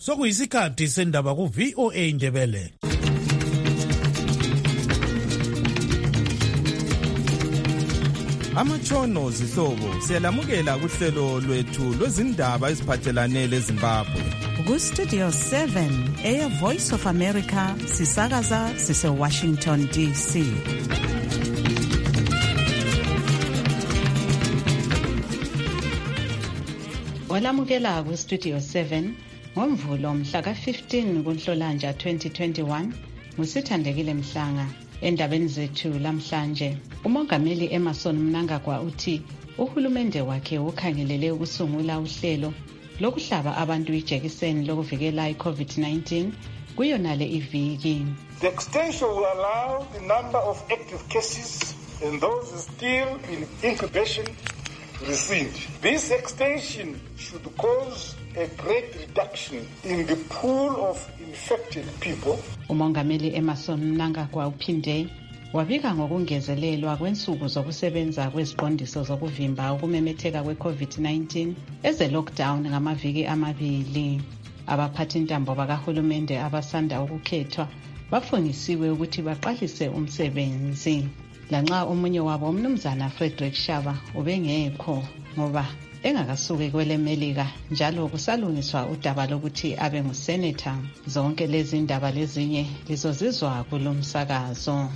Sokuyisikhathi sendaba ku VOA Indebele. Amatshono zihlobo siyalamukela kuhlelo lwethu lwezindaba eziphathelane leZimbabwe. Ku-Studio 7 Air Voice of America sisakaza sise-Washington DC. Walamukela ku-Studio 7 ngoMvulo mhla ka-15 kuNhlolanja 2021 nguSithandekile Mhlanga. Endabeni zethu lamhlanje, uMongameli Emmerson Mnangagwa uthi uhulumende wakhe ukhangelele ukusungula uhlelo lokuhlaba abantu ijekiseni lokuvikela i-COVID-19 kuyonale iviki. The extension will allow the number of active cases and those still in incubation to recede. This extension should cause a great reduction in the pool of infected people. uMongameli Emmerson Mnangagwa uphinde wabika ngokungezelelwa kwensuku zokusebenza kweziqondiso zokuvimba ukumemetheka kwe-COVID-19 eze-lockdown ngamaviki amabili. Abaphathintambo bakahulumende abasanda ukukhethwa bafungisiwe ukuthi baqalise umsebenzi. Lanxa omunye wabo umnumzana Frederick Shaba ubengekho ngoba engakasuke kwelemelika njalo kusalungiswa udaba lokuthi abe ngusenator. Zonke lezi ndaba lezinye lizozizwa kulomsakazo.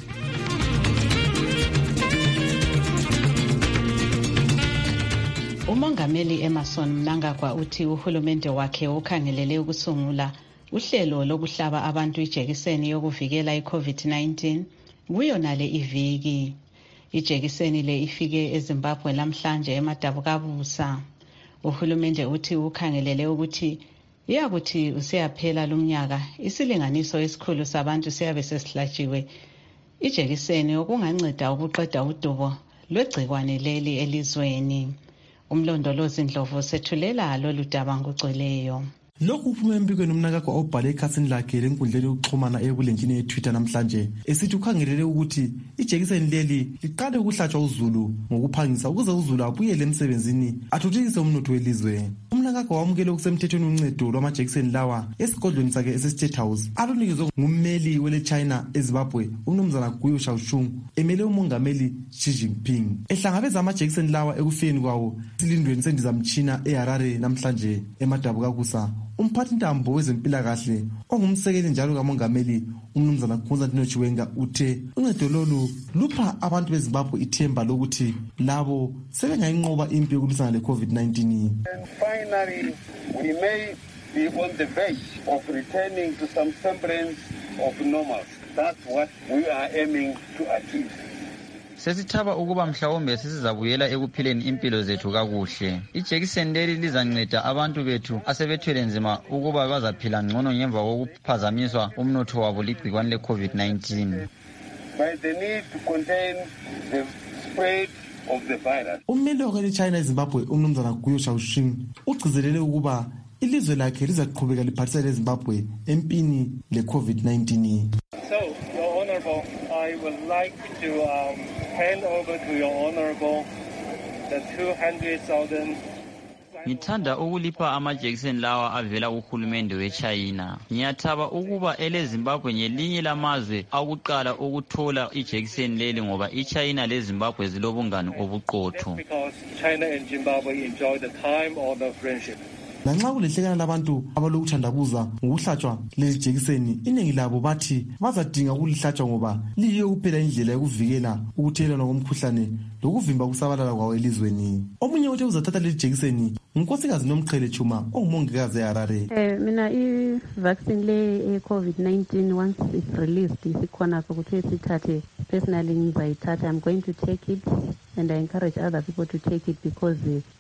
uMongameli Emmerson Mnangagwa uthi uhulumende wakhe ukhangelele ukusungula uhlelo lokuhlaba abantu ijekiseni yokuvikela i-COVID-19 kuyonale iviki. Ijekiseni le ifike eZimbabwe lamhlanje eMadabukabusa. Uhulumende uthi ukhangelele ukuthi iyakuthi usiyaphela lumnyaka isilinganiso esikhulu sabantu siyabe sesihlatshiwe ijekiseni okunganceda ukuqeda udubo lwegcikwane leli elizweni. Umlondolozi Ndlovu sethulela lolu daba ngogcweleyo. Lokhu uphume embikweni uMnangagwa obhale ekhasini lakhe lenkundleni yokuxhumana ebulenjini yeTwitter namhlanje esithi ukhangelele ukuthi ijekiseni leli liqale ukuhlatshwa uZulu ngokuphangisa ukuze uZulu abuyele emsebenzini athuthukise umnotho welizwe. uMnangagwa wamukele okusemthethweni uncedo lwamajekiseni lawa esigodlweni sakhe ese-State House alunikezwe ngummeli wele China eZimbabwe uMnumzana Guyo Xiaoshun emele uMongameli Xi Jinping. Ehlangabeza amajekiseni lawa ekufeni kwawo silindweni sendizamtshina eHarare namhlanje eMadabukakusa. Umphathintambo wezempilakahle ongumsekeli njalo kaMongameli uMnumzana Constantino Chiwenga uthe uncedo lolu lupha abantu beZimbabwe ithemba lokuthi labo sebengayinqoba impi yokulwisana le-COVID-19. And finally, we may be on the verge of returning to some semblance of normal. That's what we are aiming to achieve. Sesithaba ukuba mhlawumbe sizabuyela ekuphileni impilo zethu kakuhle. Ijekiseni leli lizanceda abantu bethu asebethwele nzima ukuba bazaphila ngcono ngemva kokuphazamiswa umnotho wabo ligcikwane le-COVID-19. By the need to contain the spread of the virus. Ummeli wele China eZimbabwe uMnumzana Guyo Xiaoshun ugcizelele ukuba ilizwe lakhe lizaqhubeka liphathisele eZimbabwe empini le-COVID-19. So, Your Honorable, I would like to hand over to Your Honorable the 200,000. Ngithanda ukulipha amajekiseni lawa avela kuhulumende weChina. Ngiyathaba ukuba eleZimbabwe ngelinye lamazwe akuqala ukuthola ijekiseni leli ngoba iChina leZimbabwe zilobungani obuqotho. Because China and Zimbabwe enjoy the time of the friendship. Lanxa kulehlekana labantu abalokuthandabuza ngokuhlatshwa leli jekiseni, iningi labo bathi bazadinga ukulihlatshwa ngoba liyiyo kuphela indlela yokuvikela ukuthelelana komkhuhlane lokuvimba ukusabalala kwawo elizweni. Omunye othe uzathatha leli jekiseni unkosikazi Nomqhele Chuma ongumongikazi eHarare. Mina i-vaccine le COVID-19 once it's released isikhona sokuthi sithathe. Personally ngizayithatha. I'm going to take it and I encourage other people to take it because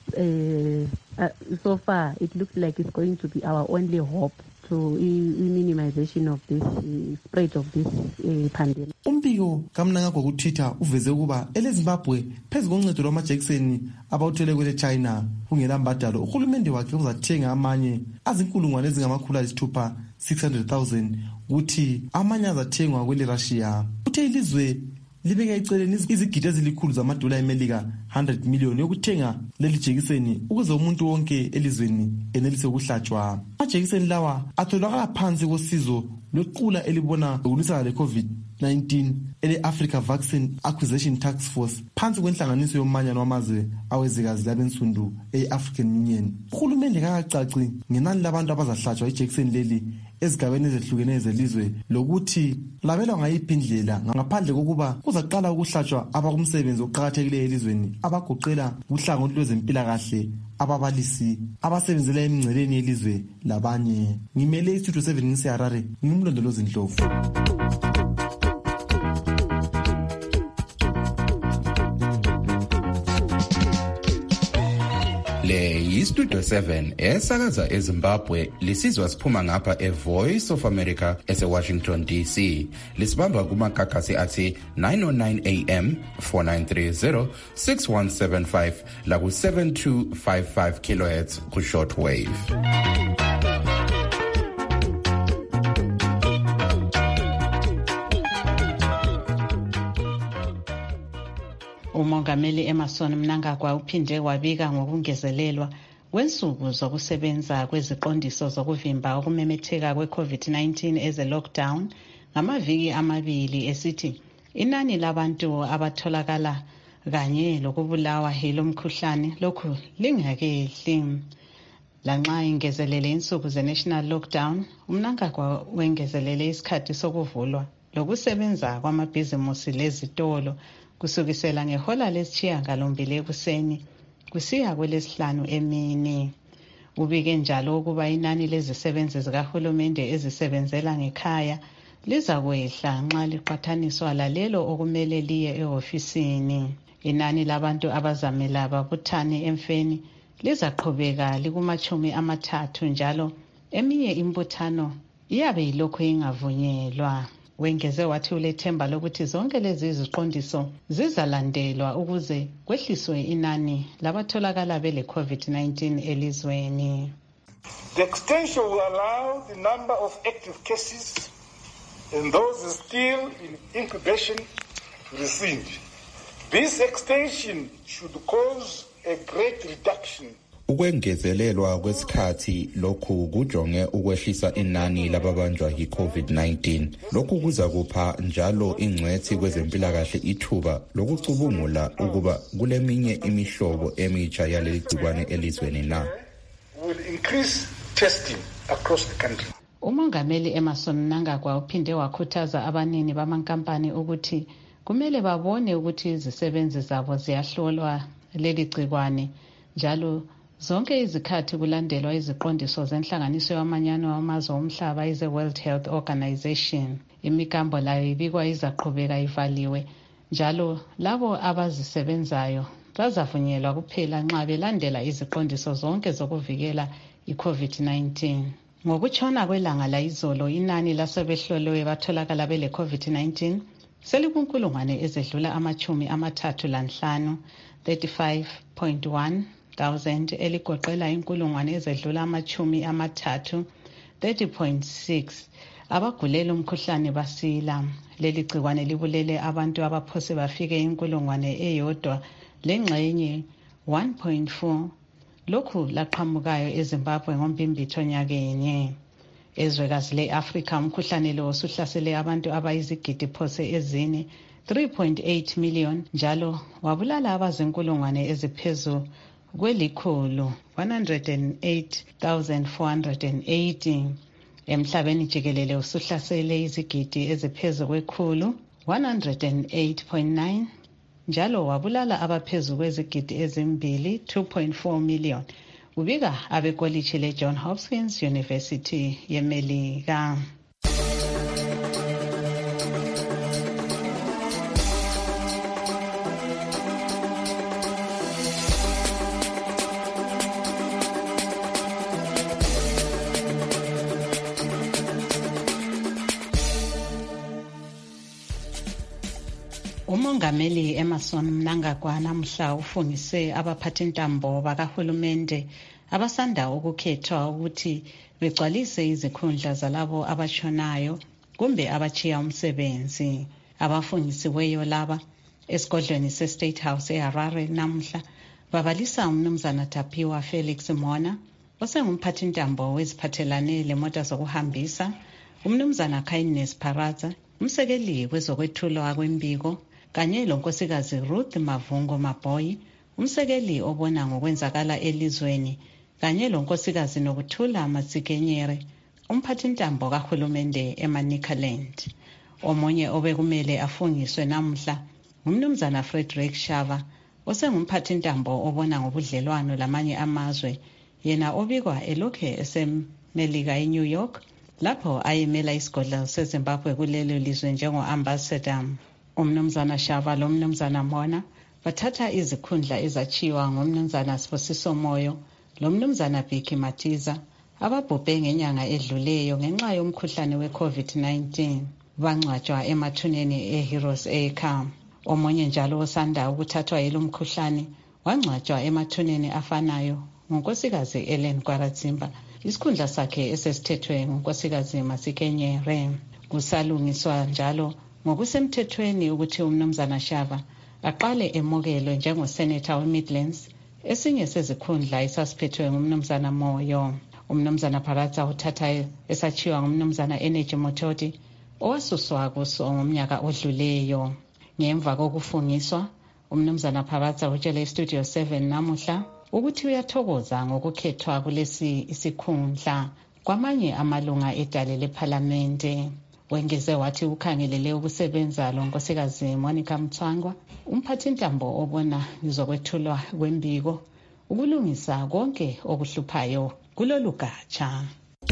so far it looks like it's going to be our only hope to minimization of this spread of this pandemic. Umbiko kaMnangagwa ku Twitter uveze ukuba eleZimbabwe phezu koncedo lwamajekiseni abawuthele kwele China kungelambadalo uhulumende wakhe uzathenga amanye azinkulungwane ezingama600,000 ukuthi amanye azathengwa kwele Russia. Uthe ilizwe libeka eceleni izigidi ezilikhulu zamadola eMelika 100 million yokuthenga leli jekiseni ukuze umuntu wonke elizweni enelise ukuhlatshwa. Amajekiseni lawa atholakala phansi kosizo lwequla elibona ukulwisana le-COVID-19 ele-Africa Vaccine Acquisition Task Force phansi kwenhlanganiso yomanyano wamazwe awezikazi labensundu e-African Union. Uhulumende kakacaci ngenani labantu abazahlatshwa ijekiseni leli ezigabeni ezehlukeneyo zelizwe lokuthi labelwa ngayiphi indlela ngaphandle kokuba kuzaqala ukuhlatshwa abakumsebenzi oqhakathekileyo elizweni abagoqela uhlangothi lwezempilakahle, ababalisi, abasebenzela emingceleni yelizwe labanye. Ngimele iStudio 7 ngiseHarare, ngimlondolozi Ndlovu. Le yiStudio 7 esakaza eZimbabwe lisizwa siphuma ngapha eVoice of America eseWashington DC. Lisibamba kumakhakhasi athi 909 AM 4930 6175 la ku 7255 kHz ku shortwave. Umongameli Emmerson Mnangagwa uphinde wabika ngokungezelelwa kwensuku zokusebenza kweziqondiso zokuvimba ukumemetheka kwe-COVID-19 eze-lockdown ngamaviki amabili esithi inani labantu abatholakala kanye lokubulawa yilo mkhuhlane lokhu lingakehli. Lanxa ingezelele insuku ze-national lockdown, uMnangagwa wengezelele isikhathi sokuvulwa lokusebenza kwamabhizimusi lezitolo kusukisela ngehola lesishiyagalombili ekuseni kusiya kwelesihlanu emini. Ubike njalo ukuba inani lezisebenzi zikahulumende ezisebenzela ngekhaya liza kwehla nxa liqhathaniswa lalelo okumele liye ehofisini. Inani labantu abazamela babuthane emfeni lizaqhubeka likuma-30 njalo eminye imbuthano iyabe yilokhu ingavunyelwa. Wengeze wathi ulethemba lokuthi zonke lezi ziqondiso zizalandelwa ukuze kwehliswe inani labatholakala bele COVID-19 elizweni. The extension will allow the number of active cases and those still in incubation to recede. This extension should cause a great reduction. Ukwengezelelwa kwesikhathi lokhu kujonge ukwehlisa inani lababanjwa yi-COVID-19. Lokhu kuza kupha njalo ingcwethi kwezempilakahle ithuba lokucubungula ukuba kuleminye imihlobo emitsha yaleli gciwane elizweni na. Will increase testing across the country. Umongameli Emmerson Mnangagwa uphinde wakhuthaza abanini bamankampani ukuthi kumele babone ukuthi izisebenzi zabo ziyahlolwa leli gciwane njalo zonke izikhathi kulandelwa iziqondiso zenhlanganiso yamanyano wamazwe omhlaba ize-World Health Organization. Imikambo layo ibikwa izaqhubeka ivaliwe njalo labo abazisebenzayo bazavunyelwa kuphela nxa belandela iziqondiso zonke zokuvikela i-COVID-19. Ngokutshona kwelanga layizolo inani lasebehlolwe batholakala bele COVID-19 selikunkulungwane ezedlula 35 35.1 eligoqela inkulungwane ezedlula 30 30.6 abagulela umkhuhlane basila. Leli gciwane libulele abantu abaphose bafike inkulungwane eyodwa lengxenye 1.4 lokhu laqhamukayo eZimbabwe ngombimbitho nyakenye. Ezwekazi le-Afrika umkhuhlane lo usuhlasele abantu abayizigidi phose ezine 3.8 million njalo wabulala abazinkulungwane eziphezu kwelikhulu 108,480. Emhlabeni jikelele usuhlasele izigidi eziphezu kwekhulu 108.9 njalo wabulala abaphezu kwezigidi ezimbili 2.4 million. Ubika abekolitshi le-John Hopkins University yeMelika. Umongameli Emmerson Mnangagwa namuhla ufungise abaphathintambo bakahulumende abasanda ukukhethwa ukuthi begcwalise izikhundla zalabo abatshonayo kumbe abachiya umsebenzi. Abafungisiweyo laba esigodlweni se-State House eHarare namuhla babalisa umnumzana Tapiwa Felix Mona osengumphathintambo weziphathelane lemota zokuhambisa, umnumzana Kindness Paraza, umsekeli wezokwethulwa kwembiko, kanye lonkosikazi Ruth Mavungo Maboyi, umsekeli obona ngokwenzakala elizweni, kanye lonkosikazi Nokuthula Matsikenyere, umphathintambo kahulumende eManicaland. Omunye obekumele afungiswe namuhla umnumzana Frederick Shava osengumphathintambo obona ngobudlelwano lamanye amazwe, yena obikwa elokhe esemelika eNew York lapho ayemela isigodlo seZimbabwe kulelo lizwe njengo-ambassador. Umnumzana Shava lomnumzana Mona bathatha izikhundla ezachiwa ngomnumzana Sibusiso Moyo lomnumzana Bheki Matiza ababhubhe ngenyanga edluleyo ngenxa yomkhuhlane we-COVID-19, bangcwatshwa emathuneni eHeroes Acre. Omunye njalo osanda ukuthathwa yilomkhuhlane wangcwatshwa emathuneni afanayo ngunkosikazi Ellen Kwarazimba, isikhundla sakhe esesithethwe ngunkosikazi Matsikenyere. Kusalungiswa njalo ngokusemthethweni ukuthi umnumzana Shava aqale emukelwe njengosenator we-Midlands, esinye sezikhundla esasiphethwe ngumnumzana Moyo. Umnumzana Paraza uthatha esachiwa ngumnumzana Energy Mototi owasuswa kuso ngomnyaka odluleyo. Ngemva kokufungiswa, umnumzana Paraza utshele iStudio 7 namuhla ukuthi uyathokoza ngokukhethwa kulesi isikhundla kwamanye amalunga edale lephalamende. Wengeze wathi ukhangelele ukusebenza lonkosikazi Monica Mthwangwa, umphathintambo obona ngezokwethulwa kwembiko, ukulungisa konke okuhluphayo kulolu gatsha.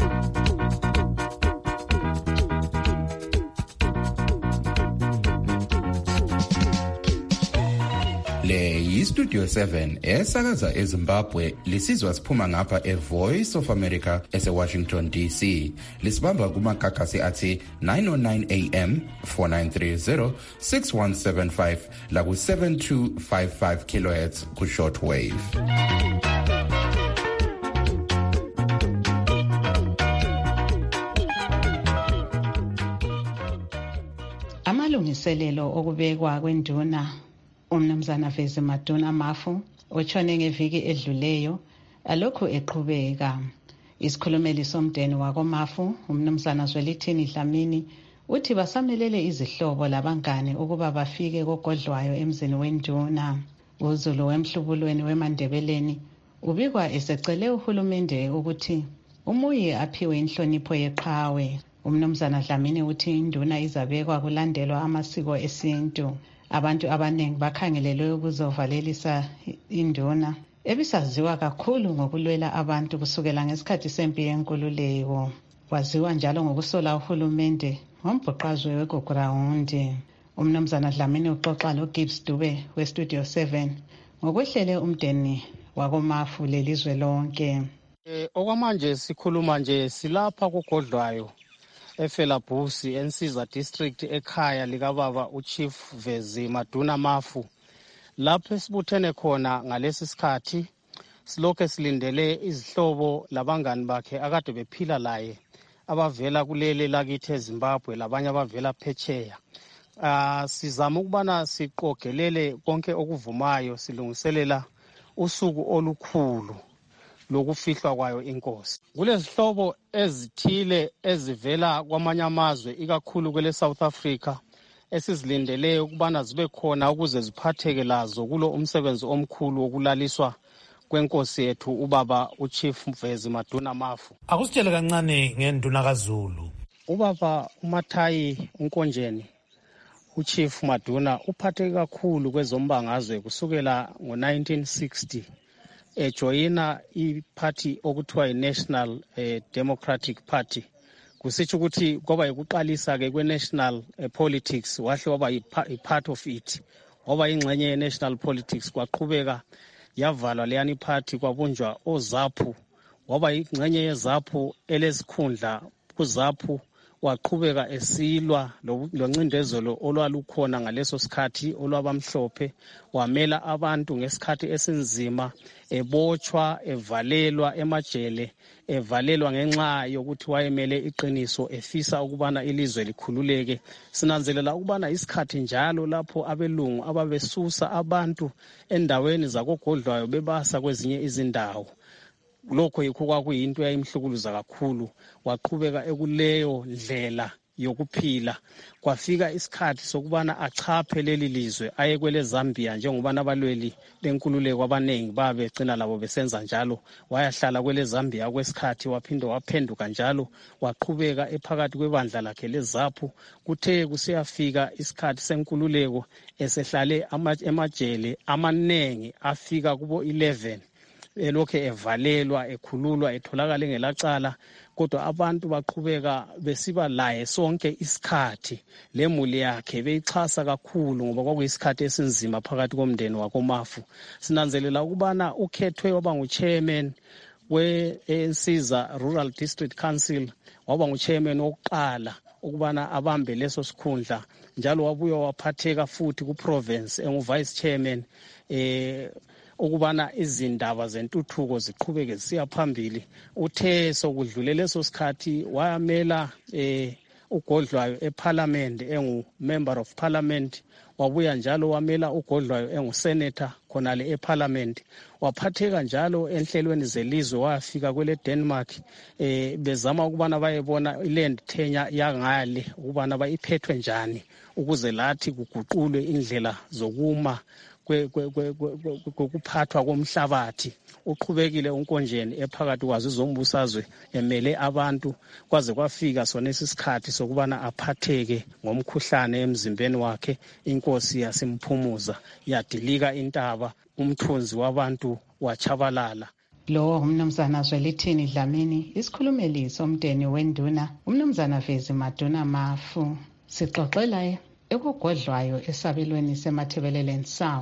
Le yiStudio 7 esakaza eZimbabwe, lisizwa siphuma ngapha eVoice of America eseWashington DC. Lisibamba kumakakasi athi 909 AM, 4930, 6175 laku 7255 kHz ku shortwave. Amalungiselelo okubekwa kwenduna umnumzana Vezi Maduna Mafu otshone ngeviki edluleyo alokhu eqhubeka. Isikhulumeli somdeni wakoMafu umnumzana Zwelithini Dlamini uthi basamelele izihlobo labangane ukuba bafike kogodlwayo emzini wenduna. UZulu wemhlubulweni weMandebeleni ubikwa esecele uhulumende ukuthi umuyi aphiwe inhlonipho yeqhawe. Umnumzana Dlamini uthi induna izabekwa kulandelwa amasiko esintu. Abantu abaningi bakhangelelwe ukuzovalelisa induna ebisaziwa kakhulu ngokulwela abantu kusukela ngesikhathi sempi yenkululeko. Waziwa njalo ngokusola uhulumende ngombhuqazwe weGugurawundi. Umnumzana Dlamini uxoxa loGibbs Dube weStudio 7 ngokwehlele umdeni wakoMafu lelizwe lonke. Okwamanje sikhuluma nje silapha kugodlwayo eFelabhusi eNsiza District ekhaya likababa uChief Vezi Maduna Mafu. Lapho esibuthene khona ngalesi sikhathi silokho silindele izihlobo labangani bakhe akade bephila laye abavela kulele lakithi eZimbabwe labanye abavela phetsheya. Sizama ukubana siqogelele konke okuvumayo silungiselela usuku olukhulu lokufihlwa kwayo inkosi. Kulezihlobo ezithile ezivela kwamanye amazwe ikakhulu kwele South Africa esizilindeleyo ukubana zibe khona ukuze ziphatheke lazo kulo umsebenzi omkhulu wokulaliswa kwenkosi yethu ubaba uChief Vezi Maduna Mafu. Akusitshele kancane ngenduna kaZulu. Ubaba uMathayi uNkonjeni uChief Maduna uphatheke kakhulu kwezombangazwe kusukela ngo-1960 ejoyina iparty okuthiwa yi-National Democratic Party. Kusitsho ukuthi kwaba yikuqalisa-ke kwe-national politics, wahle waba yi-part of it, waba yingxenye ye-national politics, kwaqhubeka yavalwa leyani party kwabunjwa oZAPU, waba yingxenye yeZAPU elezikhundla kuZAPU, waqhubeka esilwa loncindezelo olwalukhona ngaleso sikhathi olwabamhlophe, wamela abantu ngesikhathi esinzima, ebotshwa, evalelwa emajele, evalelwa ngenxa yokuthi wayemele iqiniso, efisa ukubana ilizwe likhululeke. Sinanzelela ukubana isikhathi njalo lapho abelungu ababesusa abantu endaweni zakogodlwayo bebasa kwezinye izindawo. Lokho yikho kwakuyinto yayimhlukuluza kakhulu. Waqhubeka ekuleyo ndlela yokuphila, kwafika isikhathi sokubana achaphe leli lizwe aye kwele Zambia, njengobana abalweli benkululeko abaningi babegcina labo besenza njalo. Wayahlala kwele Zambia kwesikhathi, waphinde waphenduka njalo, waqhubeka ephakathi kwebandla lakhe leZAPU. Kuthe kusiyafika isikhathi senkululeko, esehlale emajele amaningi afika kubo 11, elokhe evalelwa, ekhululwa, etholakala engelacala, kodwa abantu baqhubeka besiba laye sonke isikhathi. Lemuli yakhe beyichasa kakhulu ngoba kwakuyisikhathi esinzima phakathi komndeni wakoMafu. Sinanzelela ukubana ukhethwe waba ngu-chairman we-Ensiza Rural District Council, waba ngu-chairman wokuqala ukubana abambe leso sikhundla, njalo wabuya waphatheka futhi ku-province engu-vice chairman, ukubana izindaba zentuthuko ziqhubeke zisiya phambili. Uthe sokudlule leso sikhathi wayamela ugodlwayo eParliament engu-member of parliament, wabuya njalo wamela ugodlwayo engu-senator khonale eParliament. Waphatheka njalo enhlelweni zelizwe, wafika kwele Denmark bezama ukubana bayebona iland tenya yangale ukubana bayiphethwe njani, ukuze lathi kuguqulwe indlela zokuma kokuphathwa komhlabathi. Uqhubekile uNkonjeni ephakathi kwazo zombusazwe, emele abantu kwaze kwafika sona isikhathi sokubana aphatheke ngomkhuhlane emzimbeni wakhe. Inkosi yasimphumuza, yadilika intaba, umthunzi wabantu wachabalala. Lo umnumzana Zwelithini Dlamini, isikhulumeli somndeni wenduna umnumzana Vezi Maduna Mafu. Sixoxela ekugodlwayo esabelweni seMathebeleleni South.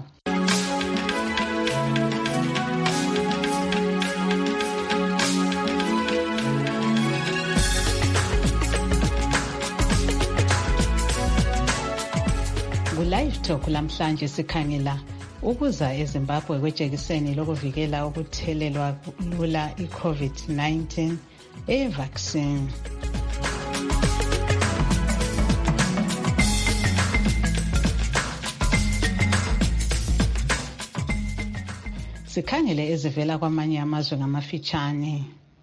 Ku-Live Talk lamhlanje sikhangela ukuza eZimbabwe kwejekiseni lokuvikela ukuthelelwa lula i-COVID-19 vaccine. Sikhangele ezivela kwamanye amazwe ngamafitshane.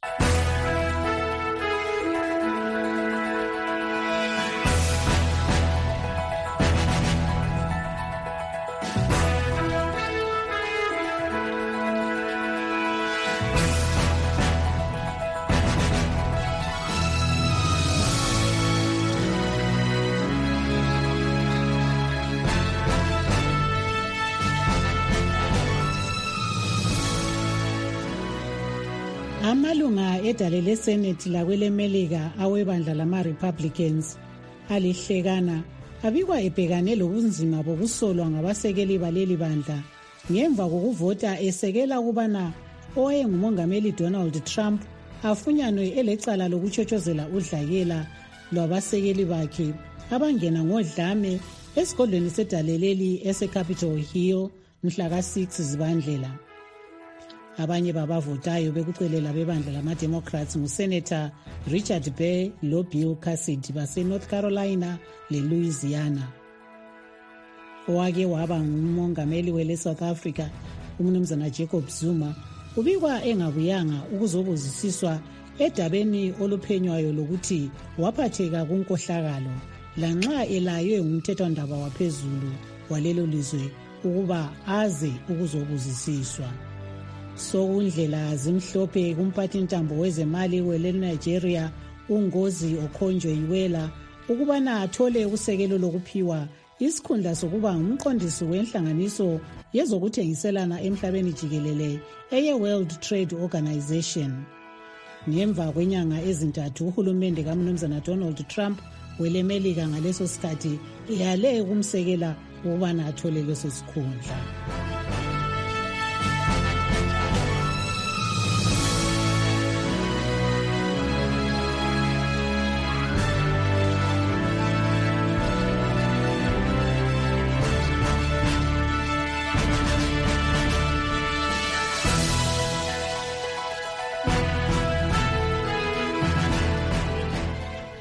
Amalunga edale leSenate lakwelemelika awebandla lama-Republicans alihlekana abikwa ebhekane lobunzima bokusolwa ngabasekeli baleli bandla ngemva kokuvota esekela ukubana owayengumongameli Donald Trump afunyanwe elecala lokutshotshozela udlakela lwabasekeli bakhe abangena ngodlame esigodlweni sedale leli ese-Capitol Hill mhla ka-6 Zibandlela. Abanye babavotayo bekucelela bebandla lama-Democrats nguSenator Richard Burr loBill Cassidy base-North Carolina le-Louisiana. Owake waba ngumongameli wele-South Africa umnumzana Jacob Zuma ubikwa engabuyanga ukuzobuzisiswa edabeni oluphenywayo lokuthi waphatheka kunkohlakalo lanxa elaywe ngumthethwandaba waphezulu walelo lizwe ukuba aze ukuzobuzisiswa. Sokundlela zimhlophe kumphathintambo wezemali wele-Nigeria uNgozi Okonjo-Iweala ukubana athole usekelo lokuphiwa isikhundla sokuba ngumqondisi wenhlanganiso yezokuthengiselana emhlabeni jikelele eye-World Trade Organization. Ngemva kwenyanga ezintathu uhulumende kaMnumzana Donald Trump welemelika ngaleso sikhathi yale ukumsekela ukubana athole leso sikhundla.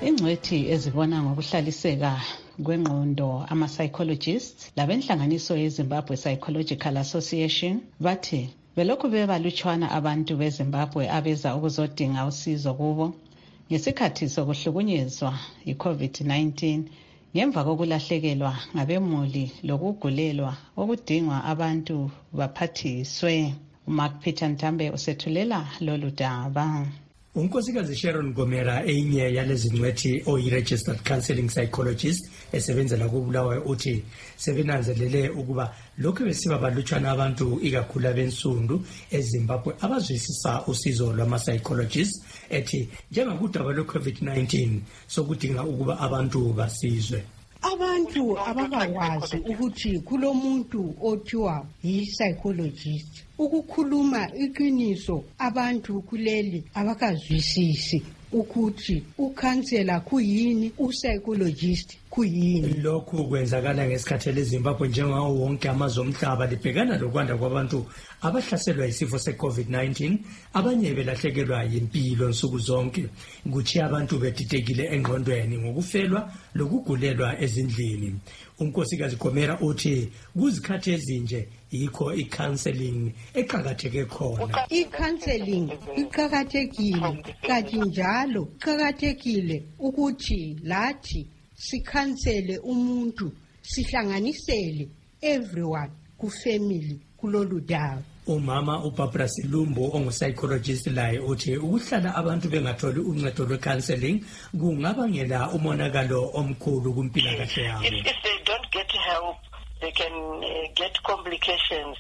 Ingcwethi ezibona ngokuhlaliseka kwengqondo ama-psychologists labenhlanganiso yeZimbabwe Psychological Association bathi belokhu bebalutshwana abantu beZimbabwe abeza ukuzodinga usizo kubo ngesikhathi sokuhlukunyezwa yi-COVID-19 ngemva kokulahlekelwa ngabemuli lokugulelwa okudingwa abantu baphathiswe. uMark Peter Ntambe usethulela lolu daba. Unkosikazi Sharon Gomera enye yalezingcwethi oyi-registered counseling psychologist esebenzela kuBulawayo uthi sebenanzelele ukuba lokhu besiba balutshwana abantu ikakhulu abensundu eZimbabwe abazwisisa usizo lwama-psychologists ethi njengakudaba lwe-COVID-19 sokudinga ukuba abantu basizwe. Abantu ababakwazi ukuthi kulomuntu othiwa yi-psychologist ukukhuluma iqiniso abantu kuleli abakazwisisi ukuthi ukhansela kuyini, u-psychologist kuyini. Lokhu kwenzakala ngesikhathi eZimbabwe njengawo wonke amazwe omhlaba libhekana lokwanda kwabantu abahlaselwa yisifo se-COVID-19, abanye belahlekelwa yimpilo nsuku zonke, kuthi abantu bedidekile engqondweni ngokufelwa lokugulelwa ezindlini. Unkosikazi Gomera uthi kuzikhathi ezinje yikho i-counseling eqhakatheke khona. I-counseling iqhakathekile kanti njalo iqhakathekile ukuthi lathi sikhansele umuntu, sihlanganisele everyone ku-family kulolu dawo. Umama uBarbara Silumbo ongu-psychologist laye uthi ukuhlala abantu bengatholi uncedo lwe-counseling kungabangela umonakalo omkhulu kumpilakahle yabo. If they don't get help, they can get complications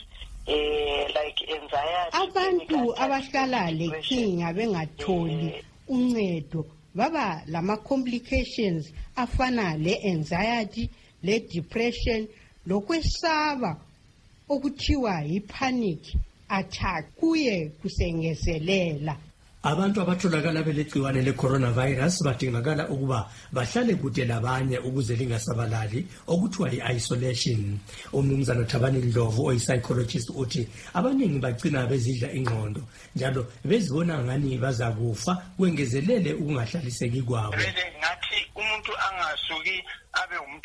like anxiety. Abantu abahlala lenkinga bengatholi uncedo baba lama-complications afana le-anxiety, le-depression, lokwesaba okuthiwa yi-panic attack kuye kusengezelela. Abantu abatholakala belegciwane le-coronavirus badingakala ukuba bahlale kude labanye ukuze lingasabalali okuthiwa yi-isolation. Umnumzana Thabani Ndlovu oyi-psychologist uthi abaningi bagcina bezidla ingqondo njalo bezibona ngani bazakufa kwengezelele ukungahlaliseki kwabo. Ngathi umuntu angasuki abe umuntu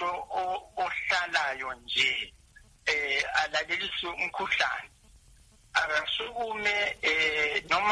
ohlalayo nje alalelise umkhuhlane akasukume noma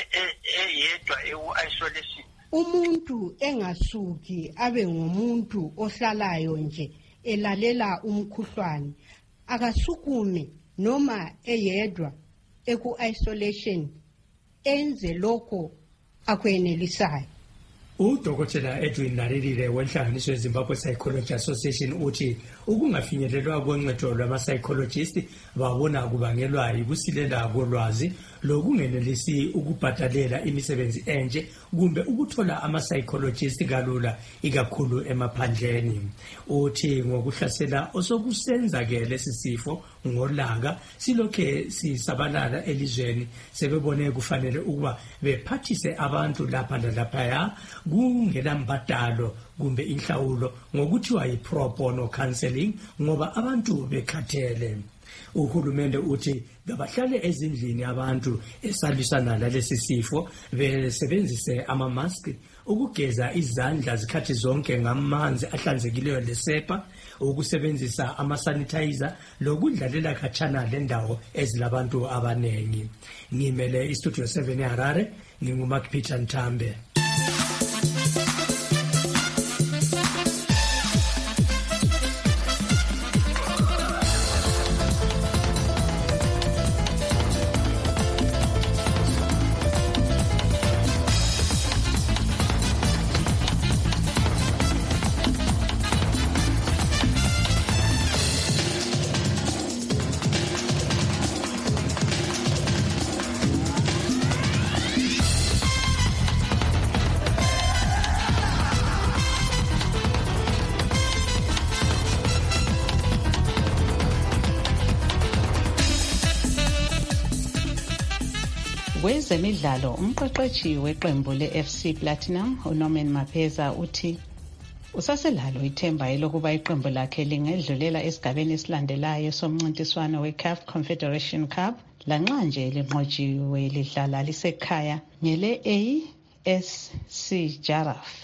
eyedwa ewu-isolation. Umuntu engasuki abe ngumuntu ohlalayo nje elalela umkhuhlane akasukume noma eyedwa eku-isolation enze lokho akwenelisayo. Udokotela Edwin Narilile wenhlanganiso yeZimbabwe Psychology Association uthi ukungafinyelelwa koncedo lwama-psychologist babona kubangelwa yikusilela kolwazi lokungenelisi ukubhadalela imisebenzi enje kumbe ukuthola ama-psychologist kalula ikakhulu emaphandleni. Uthi ngokuhlasela osokusenza-ke lesi sifo ngolaka silokhe sisabalala elizweni sebebone kufanele ukuba bephathise abantu lapha lalaphaya kungela mbadalo kumbe inhlawulo ngokuthiwa yi-pro bono counseling ngoba abantu bekhathele. Uhulumende uthi kabahlale ezindlini abantu esalwisana lalesi sifo besebenzise ama-mask, ukugeza izandla zikhathi zonke ngamanzi ahlanzekileyo lesepa, ukusebenzisa ama-sanitizer lokudlalela khatshana lendawo ezilabantu abanengi. Ngimele iStudio 7 eHarare, nginguMark Peter Ntambe. Kwezemidlalo, umqeqeshi weqembu le-FC Platinum uNorman Mapeza uthi usaselalo ithemba elokuba iqembu lakhe lingedlulela esigabeni esilandelayo somncintiswano we-CAF Confederation Cup lanxa nje linqotshiwe lidlala lisekhaya ngele-ASC Jaraf.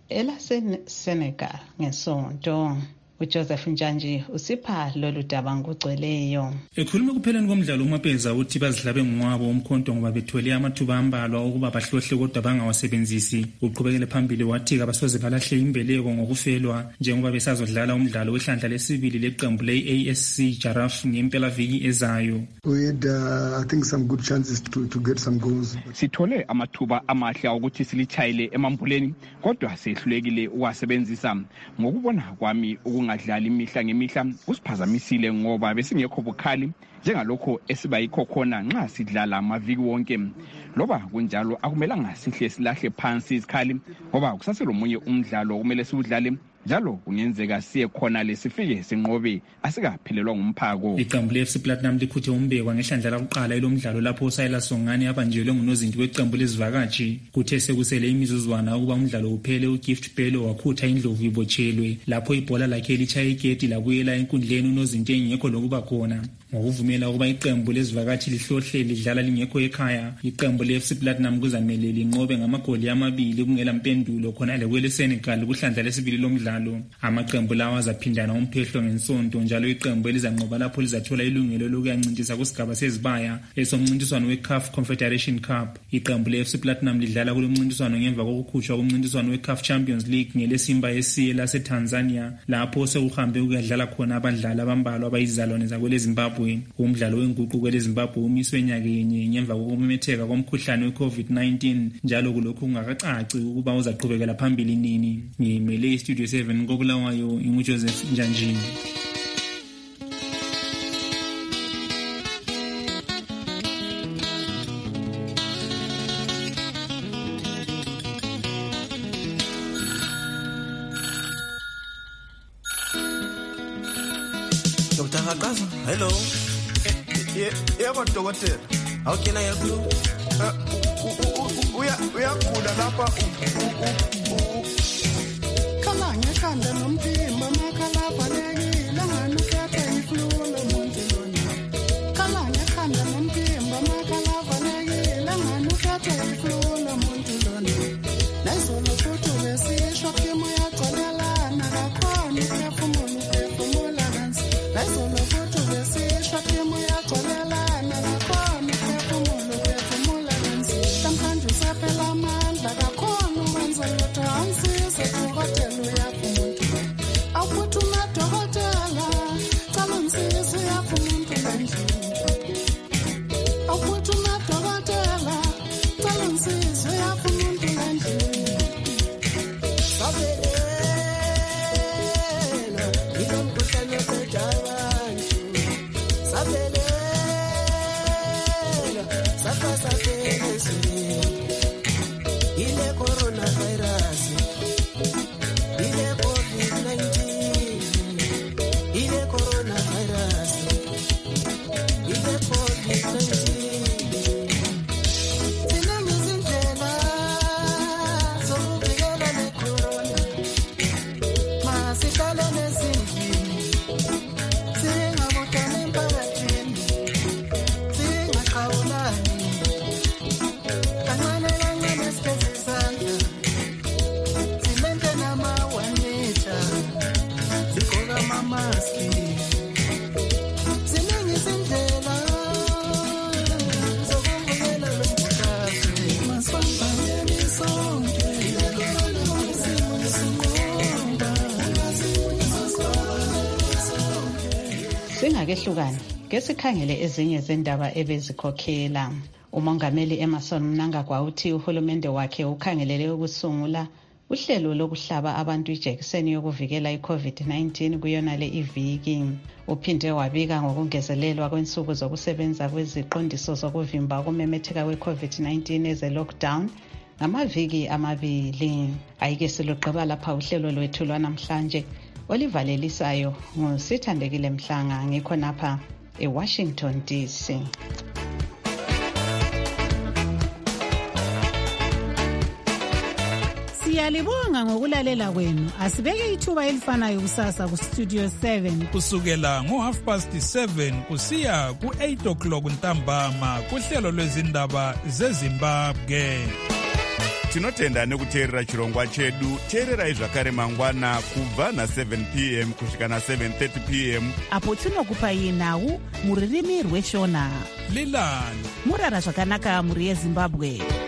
elaseSenegal ngesonto. uJoseph Njanji usipha lolu daba ngokugcweleyo. Ekhuluma kupheleni komdlalo uMapeza uthi bazidlabe ngwabo umkhonto ngoba bethwele amathuba ambalwa ukuba bahlohle kodwa bangawasebenzisi. Uqhubekele phambili wathi abasoze balahle imbeleko ngokufelwa njengoba besazodlala umdlalo wehlandla lesibili leqembu le-ASC Giraffe ngempela viki ezayo. We had I think some good chances to get some goals. Sithole amathuba amahle ukuthi silichayile emambuleni kodwa sehlulekile uwasebenzisa. Ngokubona kwami ngadlala imihla ngemihla kusiphazamisile ngoba besingekho bukhali njengalokho esibayikho khona nxa sidlala amaviki wonke. Loba kunjalo akumelanga sihle silahle phansi isikhali ngoba kusaselomunye umdlalo kumele siwudlale njalo kungenzeka siye khona lesifike sinqobe asikaphelelwa ngumphako. Iqembu le-FC Platinum likhuthe umbekwa ngehlandla lakuqala elomdlalo lapho Silas Songani abanjelwe ngunozinti weqembu lezivakashi. Kuthe sekusele imizuzwana ukuba umdlalo uphele uGift Bello wakhutha indlovu ibotshelwe lapho ibhola lakhe lichaya igedi labuyela enkundleni unozinti engekho lokuba khona. Ngokuvumela ukuba iqembu lezivakashi lihlohle lidlala lingekho ekhaya, iqembu le-FC Platinum kuzamele linqobe ngamagoli 2 kungela mpendulo khona leSenegal kuhlandla lesibili lomdlalo. Amaqembu lawa azaphindana umphehlo ngensonto njalo iqembu elizanqoba lapho lizathola ilungelo lokuyancintisa kusigaba sezibaya esomncintiswano weCAF Confederation Cup. Iqembu le-FC Platinum lidlala kulomncintiswano ngemva kokukhutshwa kumncintiswano weCAF Champions League ngeleSimba SC laseTanzania lapho sekuhambe ukuyadlala khona abadlali abambalwa abayizalwane zakweleZimbabwe. Umdlalo wenguquko kweleZimbabwe umiswe nyaka yenye ngemva kokumemetheka komkhuhlane we-COVID-19 njalo kulokhu kungakacaci ukuba uzaqhubekela phambili nini. Ngimele iStudio 7 koBulawayo inguJoseph Njanji. Dr. Hakaza, hello. Yebo dokotela. How can I help you? Uyagula lapha. Kalanga khanda nomphimbo makhala balekile ngani ukhethe iflu lomuntu lona. Kalanga khanda nomphimbo makhala balekile ngani ukhethe iflu lomuntu lona. Nayizolo futhi besisho kimi uyagcolelana kakhona uphefumula kansi. Nayizolo futhi besisho kimi uyagcolelana kakhona uphefumula kansi. Namhlanje usaphela amandla kakhona wenza yodwa ansise dokotela uyafumuntu. Awuphuthume dokotela cala unsise uyafumuntu kanjani. Awuphuthume dokotela cala unsise uyafumuntu kanjani. Sabelela ilo mkhuhlane oqeda abantu. Sabelela sakasabelesi ile coronavirus ile COVID-19 ile coronavirus ile COVID-19 sinezindlela zokuvikela le corona masihlale nezindlini singabutani emphakathini singaqhawulani kancane kancane sigeze izandla simente nama-1 meter sigqoke amamaski ziningi izindlela zokuvikela lo mkhuhlane masibambeni sonke Singakehlukani ngesikhangele ezinye zendaba ebezikhokhela. Umongameli Emmerson Mnangagwa uthi uhulumende wakhe ukhangelele ukusungula uhlelo lokuhlaba abantu ijekiseni yokuvikela iCovid-19 kuyona le iviki. Uphinde wabika ngokungezelelwa kwensuku zokusebenza kweziqondiso zokuvimba ukumemetheka kweCovid-19 eze-lockdown ngamaviki 2. Ayike silugqiba lapha uhlelo lwethu lwanamhlanje olivalelisayo nguSithandekile Mhlanga ngikho napha eWashington DC. Siyalibonga ngokulalela kwenu. Asibeke ithuba elifanayo kusasa kuStudio 7 kusukela ngo7:30 kusiya ku8 o'clock ntambama kuhlelo lwezindaba zeZimbabwe. tinotenda nekuteerera chirongwa chedu. teererai zvakare mangwana kubva na7 p.m. kusvika na7:30 p.m. apo tinokupai nhau muririmi rweshona. lilani murara zvakanaka mhuri yezimbabwe.